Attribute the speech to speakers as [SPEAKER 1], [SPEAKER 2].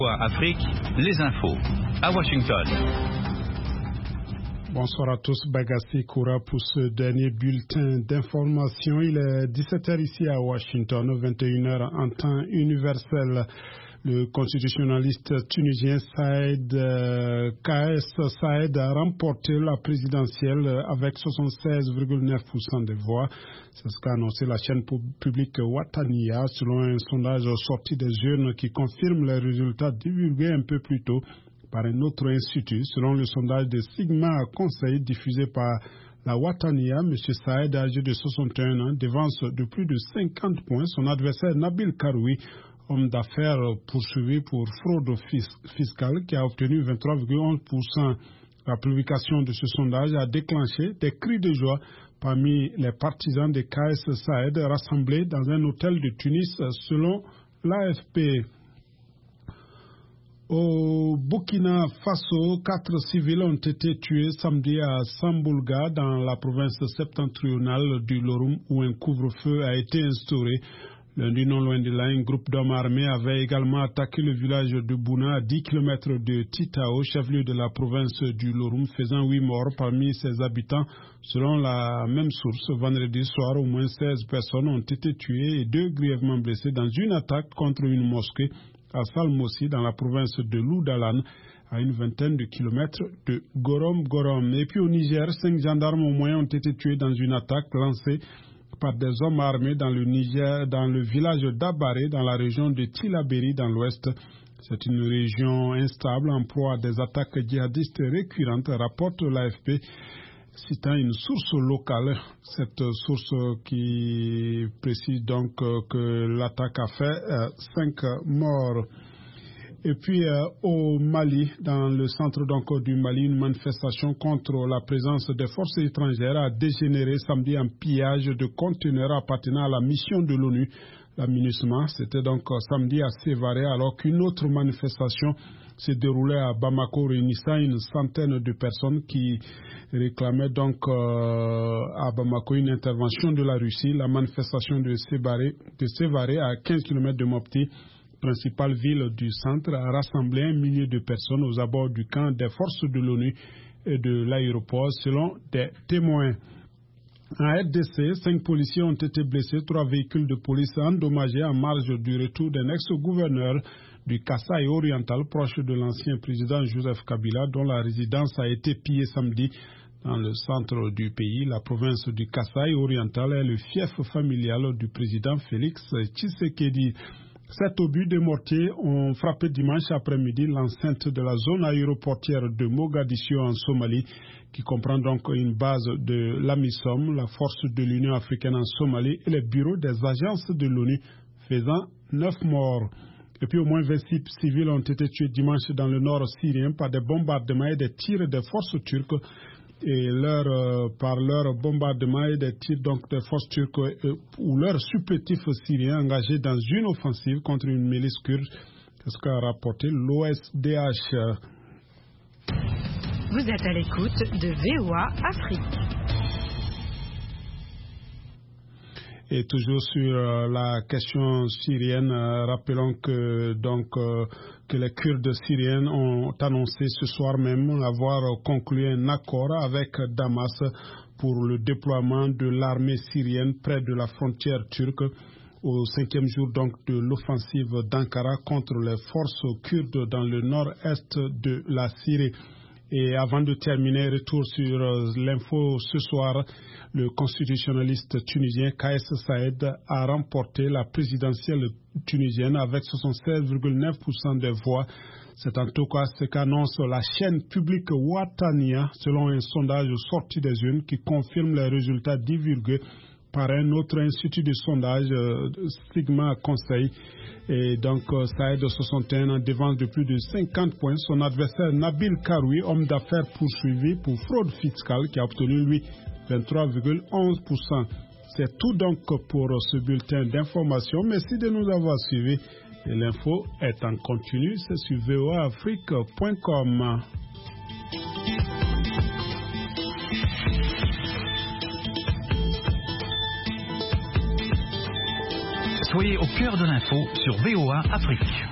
[SPEAKER 1] Afrique, les infos. À Washington.
[SPEAKER 2] Bonsoir à tous, Bagassi Koura pour ce dernier bulletin d'information. Il est 17h ici à Washington, 21h en temps universel. Le constitutionnaliste tunisien Kais Saïed a remporté la présidentielle avec 76,9% des voix. C'est ce qu'a annoncé la chaîne publique Watania selon un sondage sorti des urnes qui confirme les résultats divulgués un peu plus tôt par un autre institut. Selon le sondage de Sigma Conseil diffusé par la Watania, M. Saïed, âgé de 61 ans, devance de plus de 50 points son adversaire Nabil Karoui, homme d'affaires poursuivi pour fraude fiscale, qui a obtenu 23,11%. La publication de ce sondage a déclenché des cris de joie parmi les partisans de Kais Saïed rassemblés dans un hôtel de Tunis selon l'AFP. Au Burkina Faso, 4 civils ont été tués samedi à Samboulga, dans la province septentrionale du Loroum, où un couvre-feu a été instauré. Lundi, non loin de là, un groupe d'hommes armés avait également attaqué le village de Bouna, à 10 km de Titao, chef-lieu de la province du Loroum, faisant 8 morts parmi ses habitants. Selon la même source, vendredi soir, au moins 16 personnes ont été tuées et 2 grièvement blessées dans une attaque contre une mosquée à Salmossi, dans la province de Loudalan, à une vingtaine de kilomètres de Gorom. Et puis au Niger, 5 gendarmes au moins ont été tués dans une attaque lancée par des hommes armés dans le Niger, dans le village d'Abaré, dans la région de Tilaberi, dans l'ouest. C'est une région instable en proie à des attaques djihadistes récurrentes, rapporte l'AFP, citant une source locale. Cette source qui précise donc que l'attaque a fait 5 morts. Et puis au Mali, dans le centre donc du Mali, une manifestation contre la présence des forces étrangères a dégénéré samedi en pillage de conteneurs appartenant à la mission de l'ONU, la MINUSMA. C'était donc samedi à Sévaré, alors qu'une autre manifestation s'est déroulée à Bamako, réunissant une centaine de personnes qui réclamaient donc à Bamako une intervention de la Russie. La manifestation de Sévaré à 15 km de Mopti, principale ville du centre, a rassemblé 1 millier de personnes aux abords du camp des forces de l'ONU et de l'aéroport, selon des témoins. En RDC, 5 policiers ont été blessés, 3 véhicules de police endommagés en marge du retour d'un ex-gouverneur du Kasaï oriental, proche de l'ancien président Joseph Kabila, dont la résidence a été pillée samedi dans le centre du pays. La province du Kasaï oriental est le fief familial du président Félix Tshisekedi. 7 obus de mortier ont frappé dimanche après-midi l'enceinte de la zone aéroportière de Mogadiscio en Somalie, qui comprend donc une base de l'AMISOM, la force de l'Union africaine en Somalie, et les bureaux des agences de l'ONU, faisant 9 morts. Et puis au moins 26 civils ont été tués dimanche dans le nord syrien par des bombardements et des tirs des forces turques. Et par leur bombardement et des tirs donc des forces turques ou leurs supplétifs syriens engagés dans une offensive contre une milice kurde, c'est ce qu'a rapporté l'OSDH.
[SPEAKER 3] Vous êtes à l'écoute de VOA Afrique.
[SPEAKER 2] Et toujours sur la question syrienne, rappelons que que les Kurdes syriens ont annoncé ce soir même avoir conclu un accord avec Damas pour le déploiement de l'armée syrienne près de la frontière turque au 5e jour donc de l'offensive d'Ankara contre les forces kurdes dans le nord-est de la Syrie. Et avant de terminer, retour sur l'info ce soir, le constitutionnaliste tunisien Kais Saïed a remporté la présidentielle tunisienne avec 76,9% des voix. C'est en tout cas ce qu'annonce la chaîne publique Watania selon un sondage sorti des urnes qui confirme les résultats divulgués par un autre institut de sondage, Sigma Conseil. Et donc, Saïed, 61 ans, devance de plus de 50 points son adversaire Nabil Karoui, homme d'affaires poursuivi pour fraude fiscale, qui a obtenu, lui, 23,11%. C'est tout donc pour ce bulletin d'information. Merci de nous avoir suivis. Et l'info est en continu, c'est sur voaafrique.com.
[SPEAKER 1] Soyez au cœur de l'info sur VOA Afrique.